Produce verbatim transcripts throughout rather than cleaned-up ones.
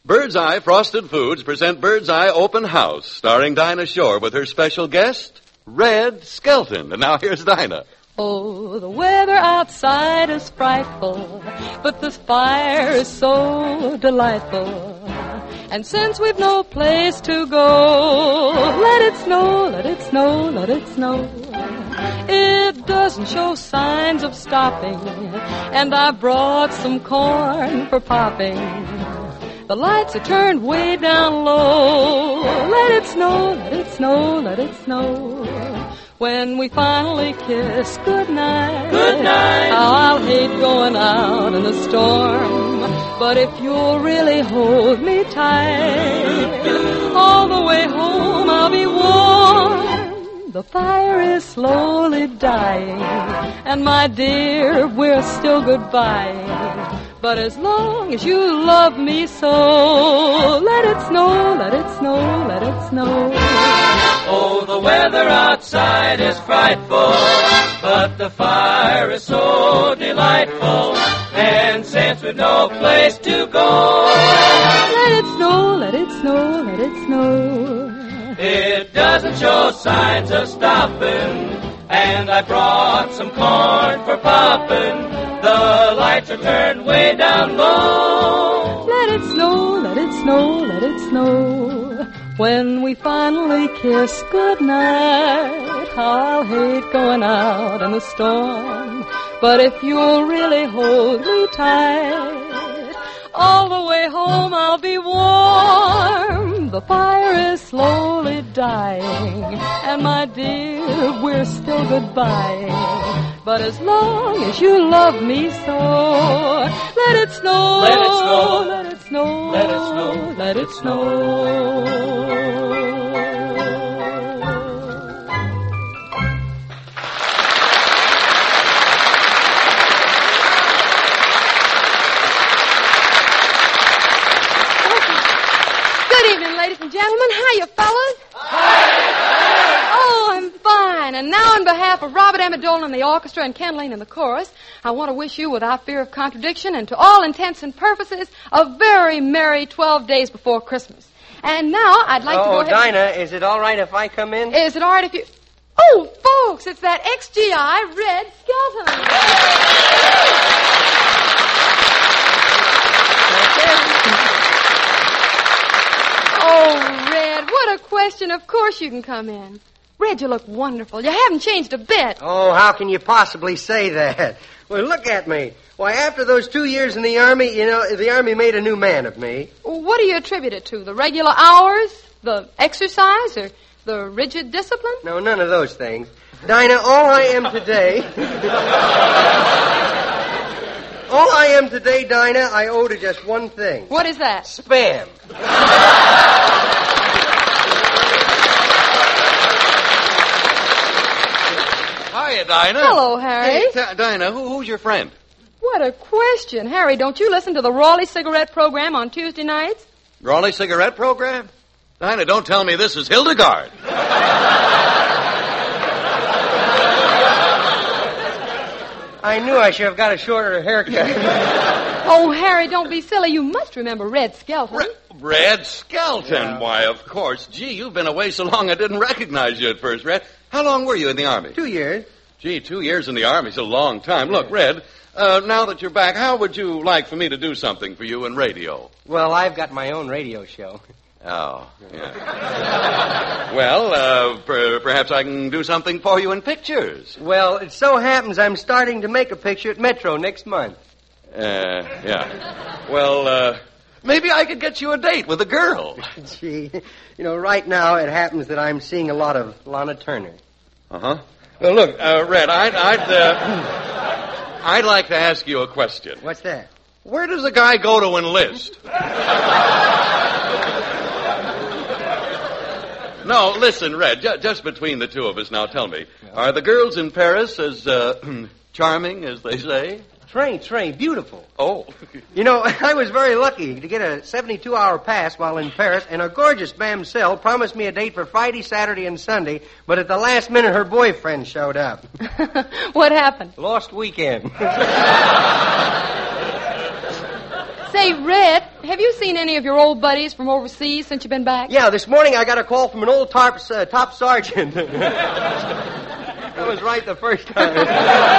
Bird's Eye Frosted Foods present Bird's Eye Open House, starring Dinah Shore with her special guest, Red Skelton. And now here's Dinah. Oh, the weather outside is frightful, but this fire is so delightful. And since we've no place to go, let it snow, let it snow, let it snow. It doesn't show signs of stopping, and I brought some corn for popping. The lights are turned way down low. Let it snow, let it snow, let it snow. When we finally kiss goodnight, good night. How I'll hate going out in a storm. But if you'll really hold me tight, all the way home I'll be warm. The fire is slowly dying, and my dear, we're still goodbye. But as long as you love me so, let it snow, let it snow, let it snow. Oh, the weather outside is frightful, but the fire is so delightful. And since we've no place to go, let it snow, let it snow, let it snow. It doesn't show signs of stopping, and I brought some corn for popping. The lights are turned way down low. Let it snow, let it snow, let it snow. When we finally kiss goodnight, I'll hate going out in the storm. But if you'll really hold me tight, all the way home I'll be warm. The fire is slowly dying, and my dear, we're still goodbye. But as long as you love me so, let it snow, let it snow, let it snow, let it snow, let it snow. Good evening, ladies and gentlemen. How you fellas? Oh, I'm fine. And now on behalf of Robert Emmett Dolan and the orchestra and Ken Lane and the chorus, I want to wish you, without fear of contradiction and to all intents and purposes, a very merry twelve days before Christmas. And now I'd like oh, to go ahead... Oh, Dinah, is it all right if I come in? Is it all right if you... Oh, folks, it's that X G I Red Skelton. Oh, Red, what a question. Of course you can come in. Red, you look wonderful. You haven't changed a bit. Oh, how can you possibly say that? Well, look at me. Why, after those two years in the Army, you know, the Army made a new man of me. What do you attribute it to? The regular hours? The exercise? Or the rigid discipline? No, none of those things. Dinah, all I am today... all I am today, Dinah, I owe to just one thing. What is that? Spam. Hiya, Dinah. Hello, Harry. Hey, t- Dinah, who, who's your friend? What a question. Harry, don't you listen to the Raleigh cigarette program on Tuesday nights? Raleigh cigarette program? Dinah, don't tell me this is Hildegard. I knew I should have got a shorter haircut. Oh, Harry, don't be silly. You must remember Red Skelton. Re- Red Skelton? Yeah. Why, of course. Gee, you've been away so long I didn't recognize you at first, Red. How long were you in the Army? Two years. Gee, two years in the Army's a long time. Look, Red, uh, now that you're back, how would you like for me to do something for you in radio? Well, I've got my own radio show. Oh, yeah. Well, uh, per- perhaps I can do something for you in pictures. Well, it so happens I'm starting to make a picture at Metro next month. Uh, yeah. Well, uh, maybe I could get you a date with a girl. Gee, you know, right now it happens that I'm seeing a lot of Lana Turner. Uh-huh. Well, look, uh, Red, I'd, I'd, uh, I'd like to ask you a question. What's that? Where does a guy go to enlist? No, listen, Red, ju- just between the two of us, now tell me, are the girls in Paris as uh, charming as they say? Train, train, beautiful. Oh. You know, I was very lucky to get a seventy-two hour pass while in Paris, and a gorgeous Mamselle promised me a date for Friday, Saturday, and Sunday, but at the last minute her boyfriend showed up. What happened? Lost weekend. Say, Red, have you seen any of your old buddies from overseas since you've been back? Yeah, this morning I got a call from an old tarp, uh, top sergeant. That was right the first time.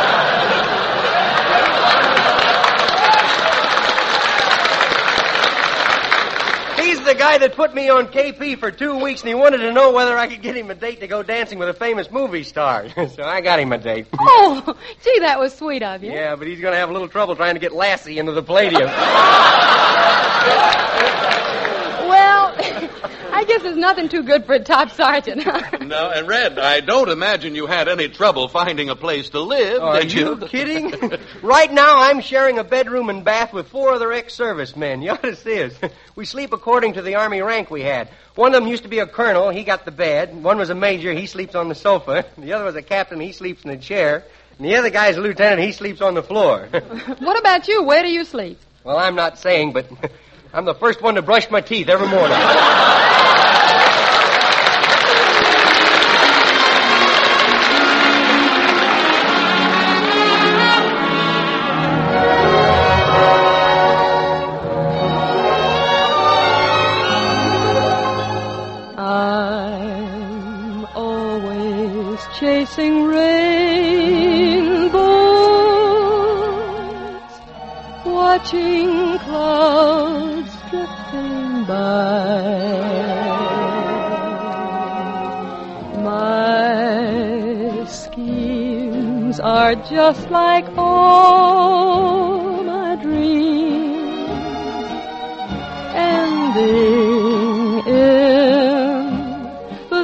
He's the guy that put me on K P for two weeks, and he wanted to know whether I could get him a date to go dancing with a famous movie star. So I got him a date. Oh, gee, that was sweet of you. Yeah, but he's going to have a little trouble trying to get Lassie into the Palladium. Well, I guess there's nothing too good for a top sergeant. No, and Red, I don't imagine you had any trouble finding a place to live, Are did you kidding? Right now, I'm sharing a bedroom and bath with four other ex-servicemen. You ought to see us. We sleep according to the Army rank we had. One of them used to be a colonel. He got the bed. One was a major. He sleeps on the sofa. The other was a captain. He sleeps in the chair. And the other guy's a lieutenant. He sleeps on the floor. What about you? Where do you sleep? Well, I'm not saying, but I'm the first one to brush my teeth every morning. I'm always chasing rainbows, watching clouds drifting by. My schemes are just like all my dreams, ending in the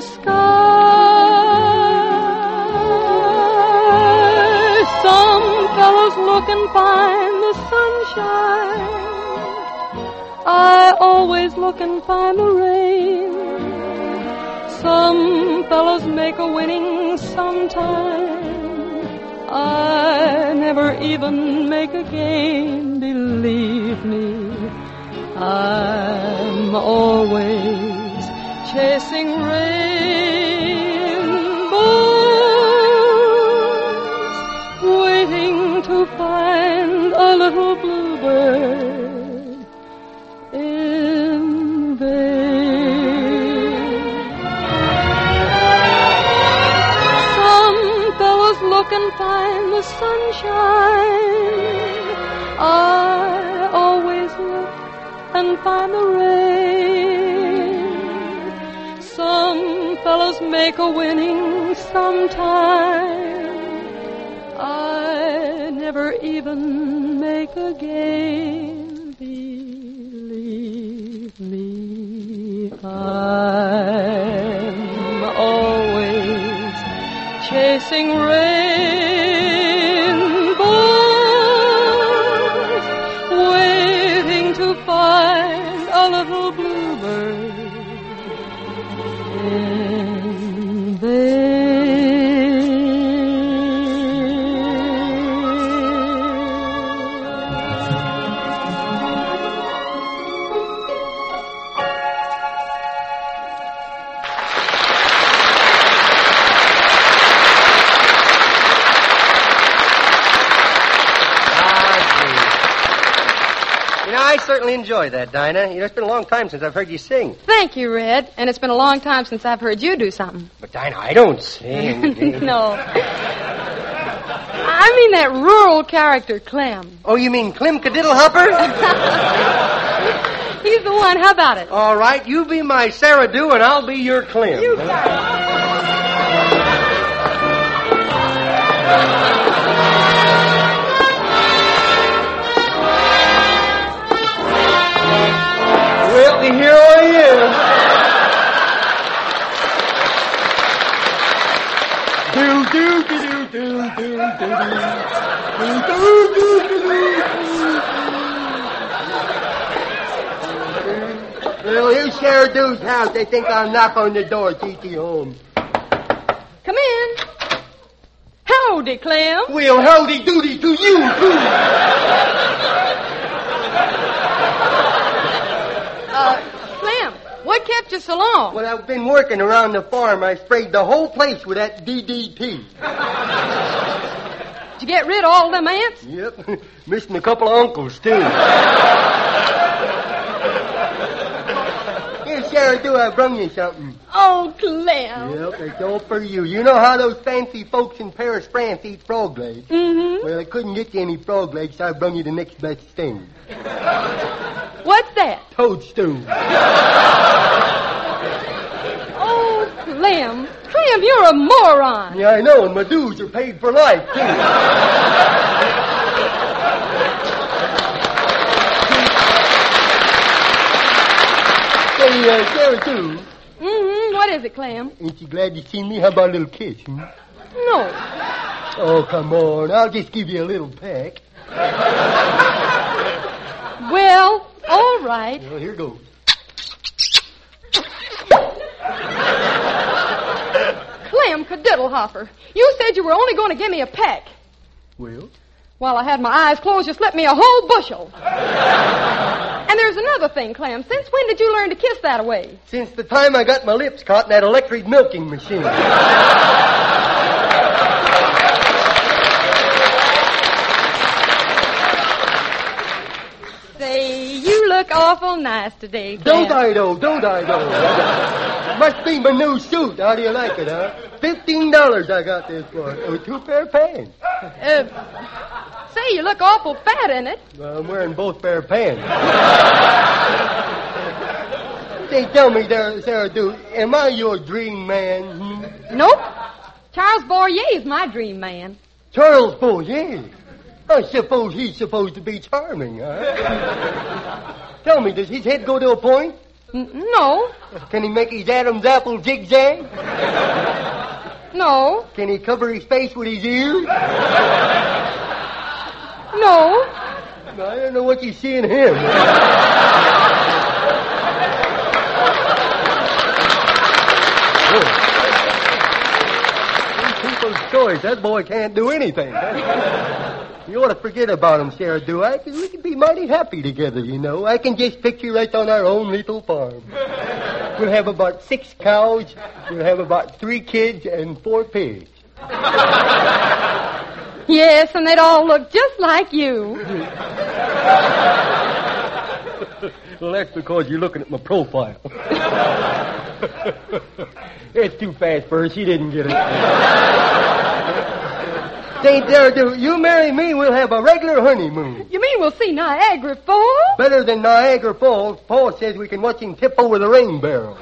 sky. Some fellows look and find the sunshine. I always look and find the rain. Some fellows make a winning sometime. I never even make a game, believe me. I'm always chasing rainbows, waiting to find a little bluebird in vain. Some fellows look and find the sunshine. I always look and find the rain. Some fellows make a winning sometime. I never even make a game, believe me. I'm always chasing rainbows, waiting to find a little bluebird in vain. I certainly enjoy that, Dinah. You know, it's been a long time since I've heard you sing. Thank you, Red. And it's been a long time since I've heard you do something. But, Dinah, I don't sing. No. I mean that rural character, Clem. Oh, you mean Clem Cadiddlehopper? He's the one. How about it? All right, you be my Sarah Dew and I'll be your Clem. You got Well, here I am. Do do do do do do do do do. Well, here's Sarah Dew's house. They think I'll knock on the door. T T home. Come in. Howdy, Clem. Well, howdy doody to you too. Uh, Clem, what kept you so long? Well, I've been working around the farm. I sprayed the whole place with that D D T. Did you get rid of all them ants? Yep. Missing a couple of uncles, too. Here, Sarah, do I brung you something? Oh, Clem. Yep, it's all for you. You know how those fancy folks in Paris, France eat frog legs? Mm-hmm. Well, I couldn't get you any frog legs, so I brung you the next best thing. What's that? Toadstool. Oh, Clem. Clem, you're a moron. Yeah, I know, and my dues are paid for life, too. Hey, uh, Sarah, too. Mm-hmm. What is it, Clem? Ain't you glad you seen me? How about a little kiss, hmm? No. Oh, come on. I'll just give you a little peck. Well, all right. Well, here goes. Clem Cadiddlehopper, you said you were only going to give me a peck. Well? While I had my eyes closed, you slipped me a whole bushel. And there's another thing, Clem. Since when did you learn to kiss that away? Since the time I got my lips caught in that electric milking machine. Say, you look awful nice today, Clem. Don't I, though? Don't I, though? Must be my new suit. How do you like it, huh? Fifteen dollars I got this for. Oh, two pair of pants. Uh, say, you look awful fat in it. Well, I'm wearing both pair of pants. Say, tell me there, Sarah, dude, am I your dream man? Hmm? Nope. Charles Bourier's my dream man. Charles Bourrier? I suppose he's supposed to be charming, huh? Tell me, does his head go to a point? N- no. Can he make his Adam's apple zigzag? No. Can he cover his face with his ears? No. I don't know what you see in him. People's choice. That boy can't do anything. You ought to forget about him, Sarah Duay, because we can be mighty happy together, you know. I can just picture right on our own little farm. We'll have about six cows, we'll have about three kids, and four pigs. Yes, and they'd all look just like you. Well, that's because you're looking at my profile. It's too fast for her. She didn't get it. Saint Sarah, do you marry me, we'll have a regular honeymoon. You mean we'll see Niagara Falls? Better than Niagara Falls. Paul says we can watch him tip over the rain barrel.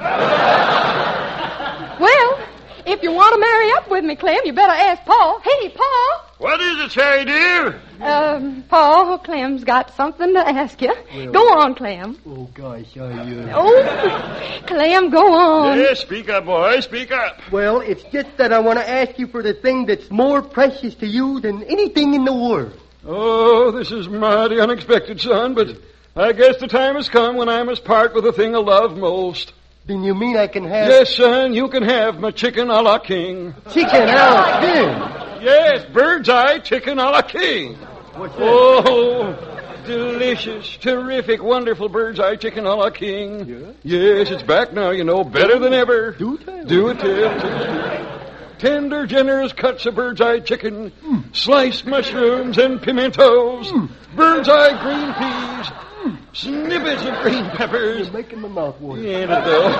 Well, if you want to marry up with me, Clem, you better ask Paul. Hey, Paul. What is it, Sarah, dear? Um, Paul, Clem's got something to ask you. Well, go on, Clem. Oh, gosh, I, uh... Oh, Clem, go on. Yes, speak up, boy, speak up. Well, it's just that I want to ask you for the thing that's more precious to you than anything in the world. Oh, this is mighty unexpected, son, but I guess the time has come when I must part with the thing I love most. Then you mean I can have... Yes, son, you can have my chicken a la king. Chicken a la king? Yes, bird's eye chicken a la king. What's that? Oh, delicious, terrific, wonderful bird's eye chicken a la king. Yeah? Yes, it's back now, you know, better than ever. Do tell. Do it, tell. Tender, generous cuts of bird's eye chicken, mm. sliced mushrooms and pimentos, mm. bird's eye green peas, mm. snippets of green peppers. You're making my mouth water. Ain't it though?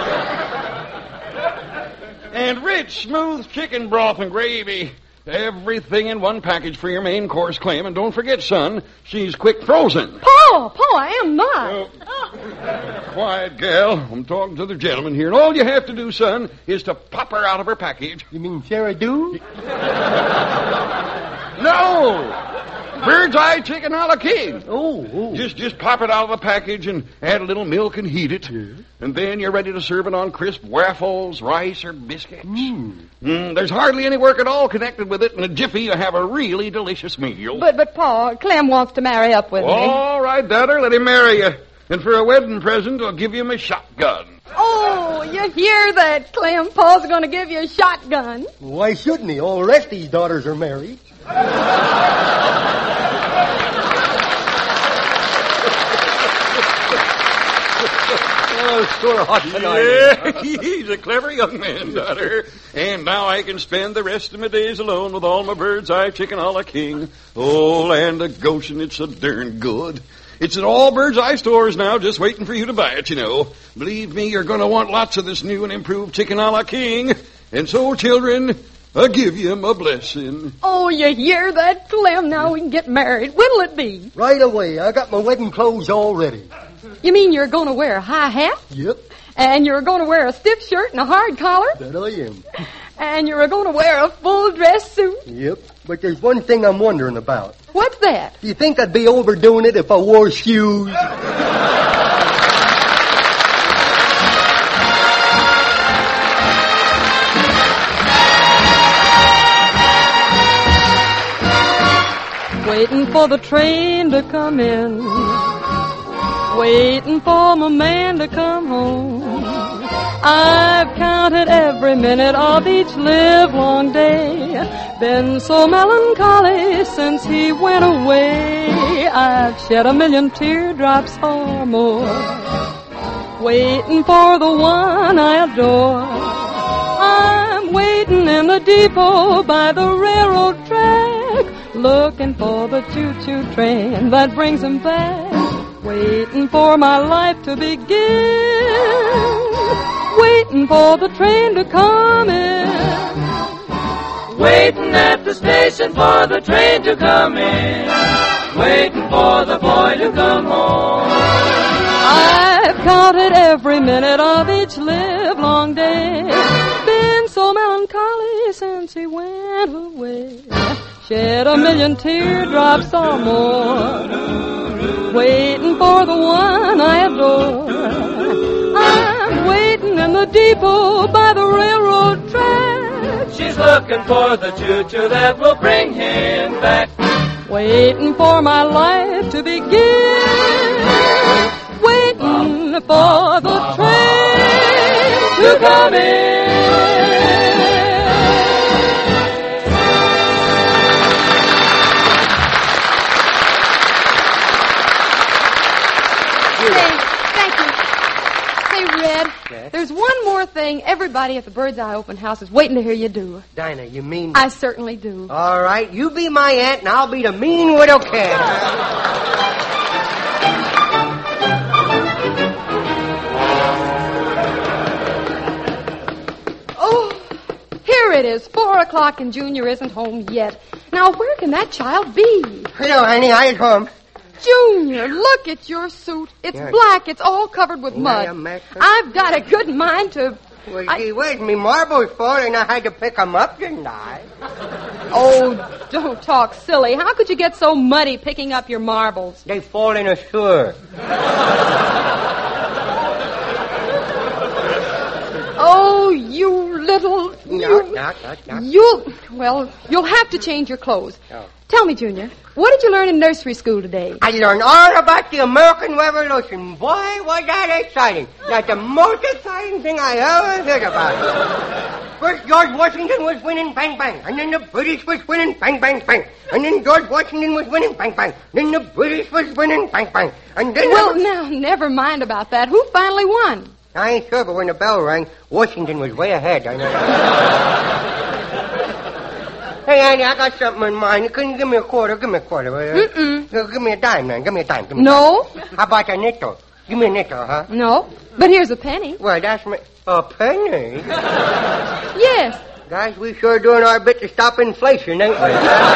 And rich, smooth chicken broth and gravy. Everything in one package for your main course, Clem. And don't forget, son, she's quick frozen. Paul, Paul, I am not. Oh. Quiet, gal. I'm talking to the gentleman here. And all you have to do, son, is to pop her out of her package. You mean Sarah do? No! Bird's eye chicken a la king. Oh, oh. Just just pop it out of the package and add a little milk and heat it. Yeah. And then you're ready to serve it on crisp waffles, rice, or biscuits. Mm. Mm, there's hardly any work at all connected with it. In a jiffy, you have a really delicious meal. But, but, Paul, Clem wants to marry up with me. All right, daughter, let him marry you. And for a wedding present, I'll give you my shotgun. Oh, you hear that, Clem? Paul's going to give you a shotgun. Why shouldn't he? All the rest of these daughters are married. Oh, it's sort of hot tonight. Yeah, he's a clever young man, daughter. And now I can spend the rest of my days alone with all my bird's eye chicken a la king. Oh, land of Goshen, it's so darn good. It's at all Bird's Eye stores now, just waiting for you to buy it, you know. Believe me, you're going to want lots of this new and improved chicken a la king. And so, children, I give you my blessing. Oh, you hear that, Clem? Now we can get married. When'll it be? Right away. I got my wedding clothes all ready. You mean you're going to wear a high hat? Yep, And you're going to wear a stiff shirt and a hard collar? that I am. And you're going to wear a full dress suit? Yep, but there's one thing I'm wondering about. What's that? Do you think I'd be overdoing it if I wore shoes? Waiting for the train to come in. Waiting for my man to come home. I've counted every minute of each livelong day. Been so melancholy since he went away. I've shed a million teardrops or more. Waiting for the one I adore. I'm waiting in the depot by the railroad track, looking for the choo-choo train that brings him back. Waiting for my life to begin. Waiting for the train to come in. Waiting at the station for the train to come in. Waiting for the boy to come home. I've counted every minute of each livelong day. Been so melancholy since he went away. Shed a million teardrops or more. Waiting for the one I adore. I'm waiting in the depot by the railroad track. She's looking for the choo-choo that will bring him back. Waiting for my life to begin. Waiting for the train to come in. There's one more thing everybody at the Bird's Eye Open House is waiting to hear you do. Dinah, you mean... I certainly do. All right, you be my aunt and I'll be the mean widow cat. Oh, here it is, four o'clock and Junior isn't home yet. Now, where can that child be? Hello, honey, I home. Junior, look at your suit. It's Yeah. black. It's all covered with mud. Yeah, Max. I've got a good mind to... Well, I- gee whiz, me marbles falling. I had to pick 'em up, didn't I? Oh, don't talk silly. How could you get so muddy picking up your marbles? They fall in a sewer. Oh, you little... No, you, no, no, no. You'll... Well, you'll have to change your clothes. Oh. Tell me, Junior, what did you learn in nursery school today? I learned all about the American Revolution. Boy, was that exciting. That's the most exciting thing I ever heard about. First, George Washington was winning, bang, bang. And then the British was winning, bang, bang, bang. And then George Washington was winning, bang, bang. Then the British was winning, bang, bang. And then... Well, now, never mind about that. Who finally won? I ain't sure, but when the bell rang, Washington was way ahead. I know. Hey, Annie, I got something in mind. Couldn't you give me a quarter? Give me a quarter. Will you? Mm-mm. Give me a dime, man. Give me a dime. Give me No. A dime. How about a nickel? Give me a nickel, huh? No. But here's a penny. Well, that's my... A penny? Yes. Guys, we sure doing our bit to stop inflation, ain't we?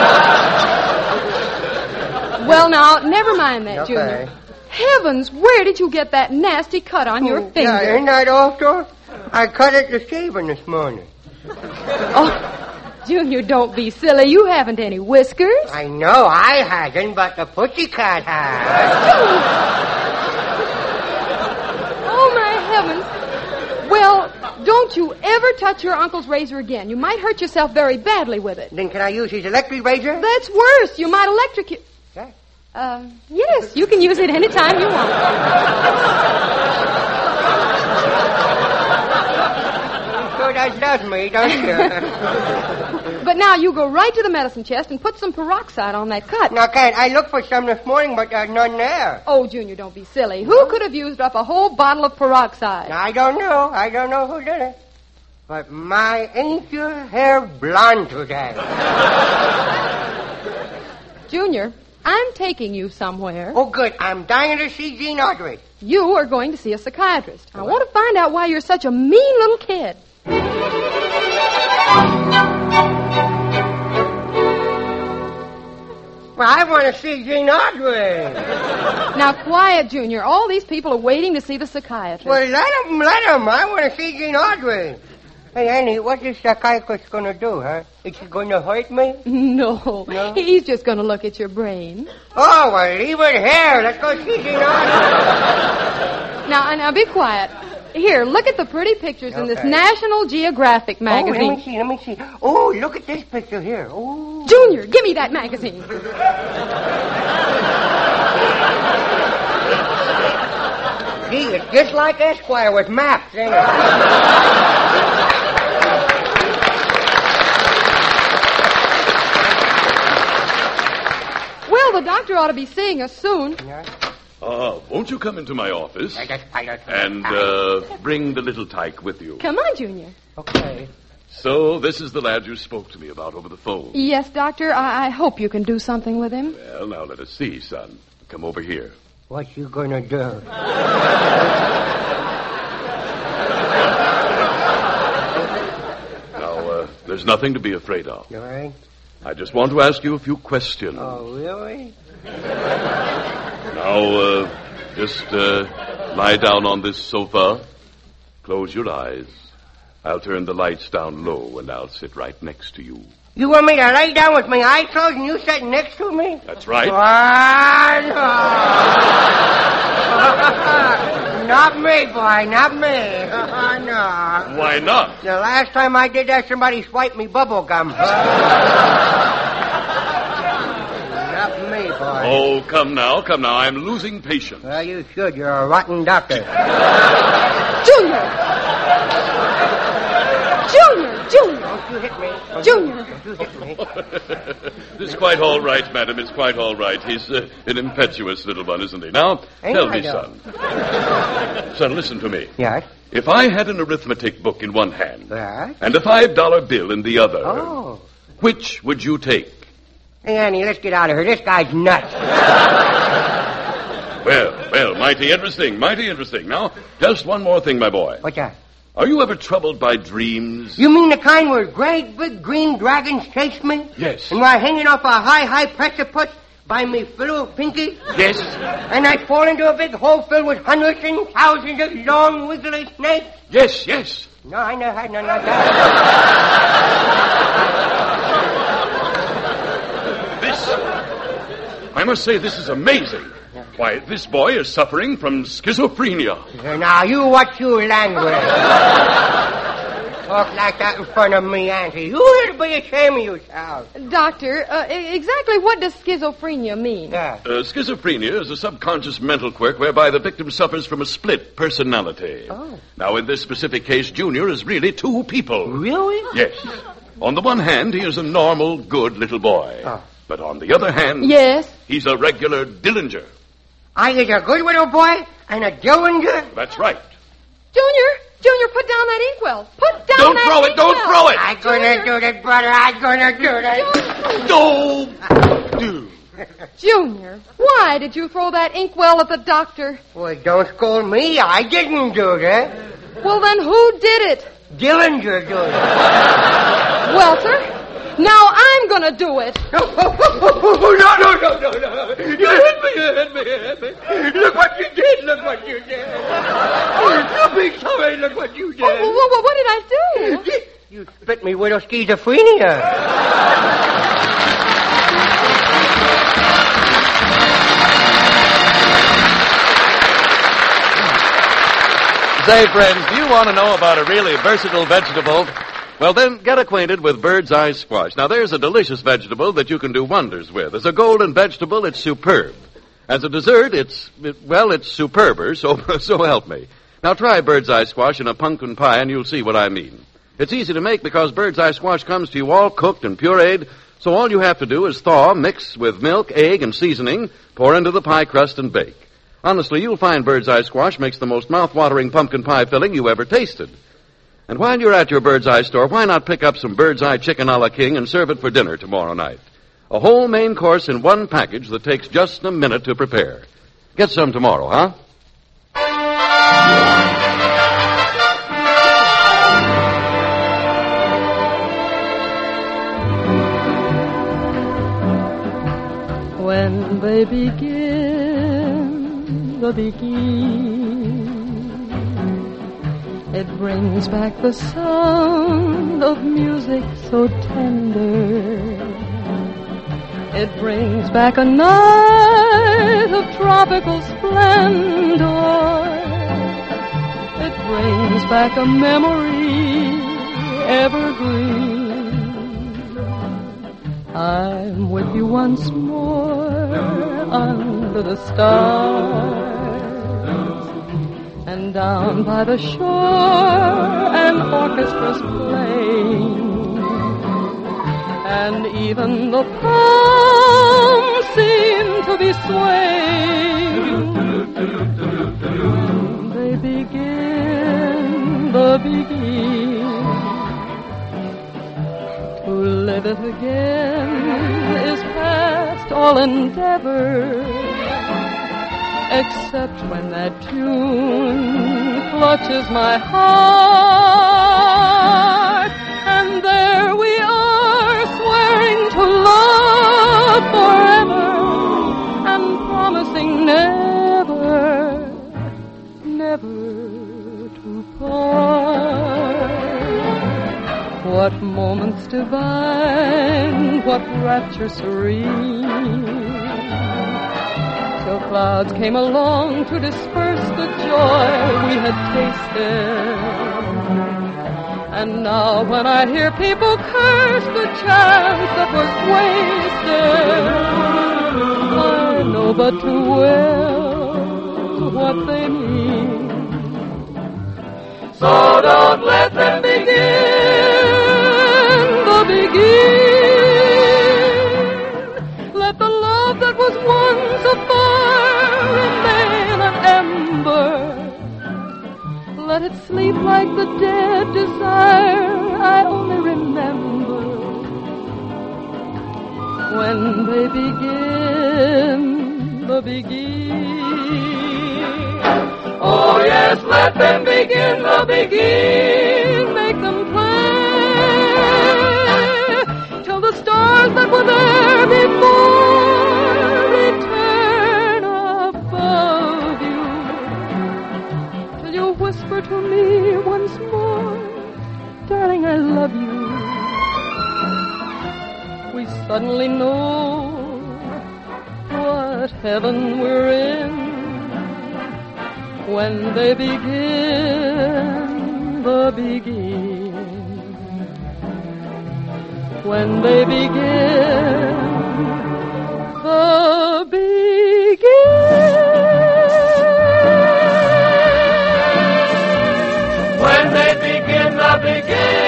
Well, now, never mind that, Okay. Junior. Heavens, where did you get that nasty cut on your finger? Yeah, ain't that awful? I cut it to shaving this morning. Oh, Junior, don't be silly. You haven't any whiskers. I know I hasn't, but the pussycat has. Oh, my heavens. Well, don't you ever touch your uncle's razor again. You might hurt yourself very badly with it. Then can I use his electric razor? That's worse. You might electrocute... Yeah. Um, yes, you can use it any time you want. So that does me, don't you? But now you go right to the medicine chest and put some peroxide on that cut. Now, Kate, I looked for some this morning, but there's none there. Oh, Junior, don't be silly. Who could have used up a whole bottle of peroxide? I don't know. I don't know who did it. But my, ain't your hair blonde today? Junior, I'm taking you somewhere. Oh, good. I'm dying to see Gene Audrey. You are going to see a psychiatrist. I want to find out why you're such a mean little kid. Well, I want to see Gene Audrey. Now, quiet, Junior. All these people are waiting to see the psychiatrist. Well, let him, let him. I want to see Gene Audrey. Hey, Annie, what's this psychiatrist going to do, huh? Is he going to hurt me? No. No? He's just going to look at your brain. Oh, well, leave it here. Let's go see Gene Audrey. Now, now, be quiet. Here, look at the pretty pictures in this Okay. National Geographic Oh, magazine. let me see, let me see. Oh, look at this picture here. Oh. Junior, give me that magazine. Gee, it's just like Esquire with maps, ain't it? Well, the doctor ought to be seeing us soon. Uh, won't you come into my office I just- I just- and uh, bring the little tyke with you? Come on, Junior. Okay. So, this is the lad you spoke to me about over the phone. Yes, Doctor, I, I hope you can do something with him. Well, now let us see, son. Come over here. What you gonna do? Now, uh, there's nothing to be afraid of. You all right? I just want to ask you a few questions. Oh, really? Now, uh, just uh, lie down on this sofa. Close your eyes. I'll turn the lights down low, and I'll sit right next to you. You want me to lay down with my eyes closed and you sitting next to me? That's right. Why, no. Not me, boy, not me. No. Why not? The last time I did that, somebody swiped me bubble gum. Not me, boy. Oh, come now, come now. I'm losing patience. Well, you should. You're a rotten doctor. Junior! Junior! Junior! Don't you hit me. Don't Junior! You hit me. It's quite all right, madam. It's quite all right. He's uh, an impetuous little one, isn't he? Now, Ain't tell I, me, though? son. Son, listen to me. Yes? If I had an arithmetic book in one hand Yes? and a five-dollar bill in the other, Oh. which would you take? Hey, Annie, let's get out of here. This guy's nuts. Well, well, mighty interesting, mighty interesting. Now, just one more thing, my boy. What's that? Are you ever troubled by dreams? You mean the kind where great big green dragons chase me? Yes. And we're hanging off a high, high precipice by me fellow Pinky? Yes. And I fall into a big hole filled with hundreds and thousands of long, wiggly snakes? Yes, yes. No, I never had none like that. This, I must say, this is amazing. Why, this boy is suffering from schizophrenia. Now, you watch your language. Talk like that in front of me, Auntie. You ought to be ashamed of yourself. Doctor, uh, e- exactly what does schizophrenia mean? Yeah. Uh, schizophrenia is a subconscious mental quirk whereby the victim suffers from a split personality. Oh. Now, in this specific case, Junior is really two people. Really? Yes. On the one hand, he is a normal, good little boy. Oh. But on the other hand, Yes? he's a regular Dillinger. I is a good little boy and a Dillinger? That's right. Junior! Junior, put down that inkwell. Put down Don't that throw it, don't inkwell. throw it. I'm gonna do this, brother. I'm gonna do this. Go! Do. Junior, why did you throw that inkwell at the doctor? Well, don't scold me. I didn't do that. Well, then who did it? Dillinger did it. Well, sir, now I'm gonna do it. No, no, no, no, no, no. You hit me, you hit me, you hit me. Look what you did, look what you did. You big sorry, look what you did. Oh, well, well, what did I do? You spit me with a schizophrenia. Say, friends, do you want to know about a really versatile vegetable? Well, then, get acquainted with bird's eye squash. Now, there's a delicious vegetable that you can do wonders with. As a golden vegetable, it's superb. As a dessert, it's, it, well, it's superber, so, so help me. Now, try bird's eye squash in a pumpkin pie, and you'll see what I mean. It's easy to make because bird's eye squash comes to you all cooked and pureed, so all you have to do is thaw, mix with milk, egg, and seasoning, pour into the pie crust, and bake. Honestly, you'll find bird's eye squash makes the most mouth-watering pumpkin pie filling you ever tasted. And while you're at your bird's eye store, why not pick up some bird's eye chicken a la king and serve it for dinner tomorrow night? A whole main course in one package that takes just a minute to prepare. Get some tomorrow, huh? When they begin the beginning, it brings back the sound of music so tender. It brings back a night of tropical splendor. It brings back a memory evergreen. I'm with you once more under the stars, and down by the shore an orchestra's playing, and even the palms seem to be swaying. They begin the beginning. To live it again is past all endeavor, except when that tune clutches my heart, and there we are swearing to love forever and promising never, never to part. What moments divine, what rapture serene, till clouds came along to disperse the joy we had tasted. And now when I hear people curse the chance that was wasted, I know but too well what they mean. So don't let them begin the begin. Let the love that was once a fire remain an ember. Let it sleep like the dead desire I only remember. When they begin the begin. Oh yes, let them begin the begin. Make them play till the stars that were there before return above you. Till you whisper to me once more, darling, I love you. We suddenly know what heaven we're in. When they begin the begin. When they begin the begin. When they begin the begin.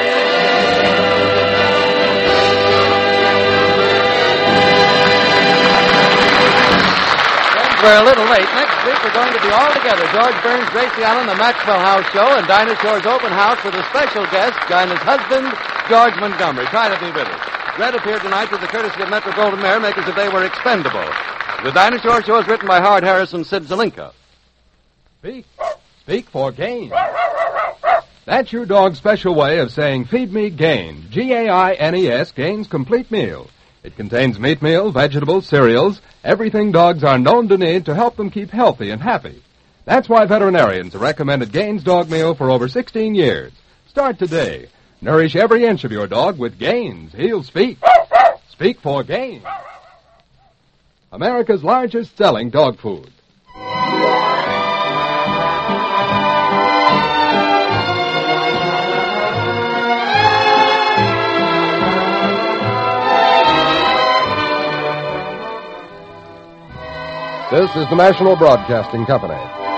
We're a little late. Next week we're going to be all together. George Burns, Gracie Allen, the Maxwell House Show, and Dinah Shore's Open House with a special guest, Dinah's husband, George Montgomery. Try to be with us. Red appeared tonight with the courtesy of Metro Goldwyn Mayer, make as if they were expendable. The Dinah Shore Show is written by Howard Harris and Sid Zelinka. Speak. Speak for Gaines. That's your dog's special way of saying feed me Gaines. G A I N E S, Gaines Complete Meal. It contains meat meal, vegetables, cereals, everything dogs are known to need to help them keep healthy and happy. That's why veterinarians have recommended Gaines Dog Meal for over sixteen years. Start today. Nourish every inch of your dog with Gaines. He'll speak. Speak for Gaines. America's largest selling dog food. This is the National Broadcasting Company.